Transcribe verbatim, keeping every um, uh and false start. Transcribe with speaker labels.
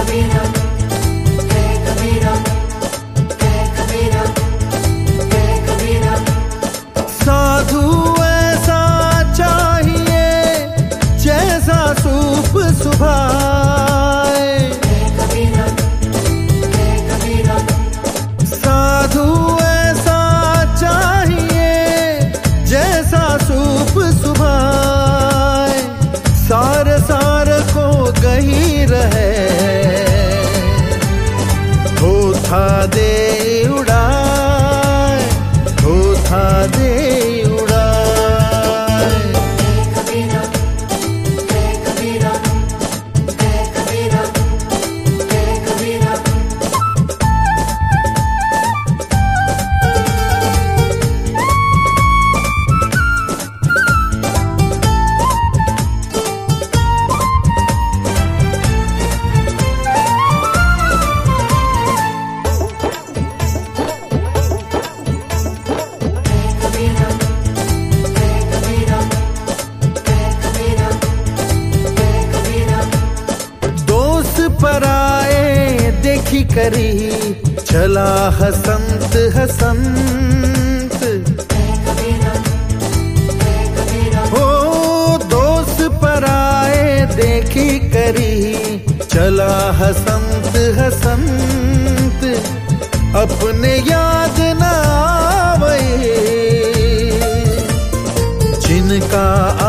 Speaker 1: साधु ऐसा चाहिए जैसा सूप सुभाए, साधु ऐसा चाहिए जैसा सूप सुभाए, सार सार को गही रहे, थोथा दे उड़ाए, थोथा दे पराए देखी करी चला हसंत हसंत, हो दोस्त पराए देखी करी चला हसंत हसंत, अपने याद न आवे जिनका